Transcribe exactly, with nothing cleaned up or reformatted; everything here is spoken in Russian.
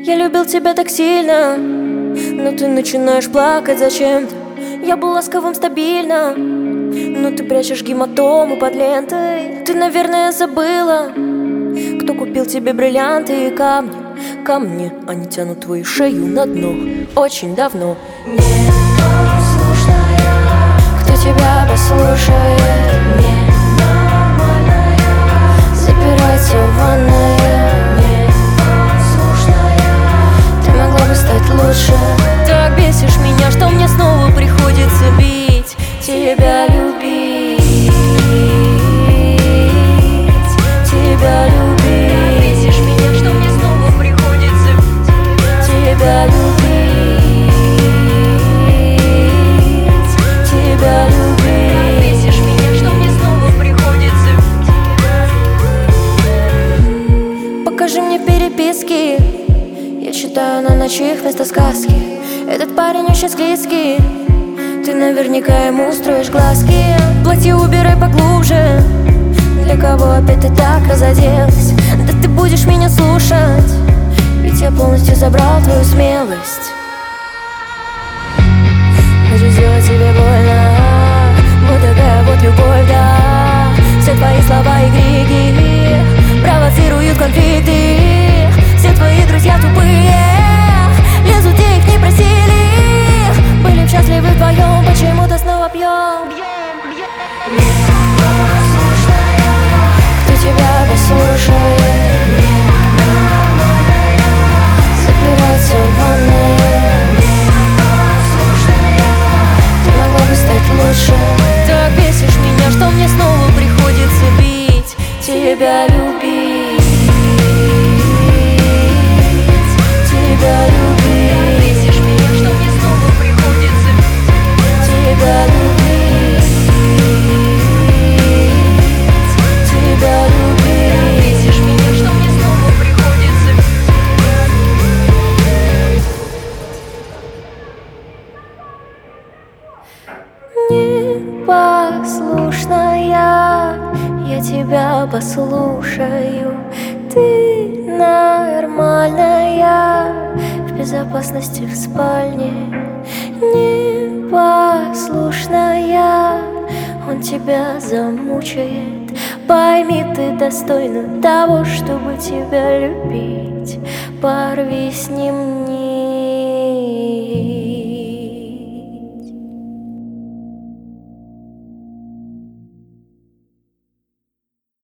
Я любил тебя так сильно, но ты начинаешь плакать зачем-то. Я был ласковым стабильно, но ты прячешь гематому под лентой. Ты, наверное, забыла, кто купил тебе бриллианты и камни. Камни, они тянут твою шею на дно очень давно. Непослушная, кто тебя послушает? Ненормальная, запирайся в ванной. Непослушная, ты могла бы стать лучше. Так бесишь меня, что мне снова приходится бить тебя, любить, тебя любить. Бесишь меня, что мне снова приходится тебя любить, тебя любить. Бесишь меня, что мне снова приходится. Покажи мне переписки, я читаю на ночах вместо сказки. Этот парень очень склизкий, ты наверняка ему устроишь глазки. Платье убирай поглубже, для кого опять ты так разоделась? Да ты будешь меня слушать, ведь я полностью забрал твою смелость. Хочу сделать тебе больно, вот такая вот любовь, да. Все твои слова и крики провоцируют конфликты. Все твои друзья тупые, лезут, где их не просили. Были счастливы вдвоем, почему-то снова пьем. Кто тебя послушает? Запирайся в ванной. Ты могла бы стать лучше. Так бесишь меня, что мне снова приходится бить тебя, любить, тебя любить. Бесишь меня, что мне снова приходится тебя любить, тебя любить. Бесишь меня, что мне снова приходится. Непослушная, я тебя послушаю. Ты нормальная, в безопасности в спальне. Непослушная, он тебя замучает. Пойми, ты достойна того, чтобы тебя любить. Порви с ним вниз.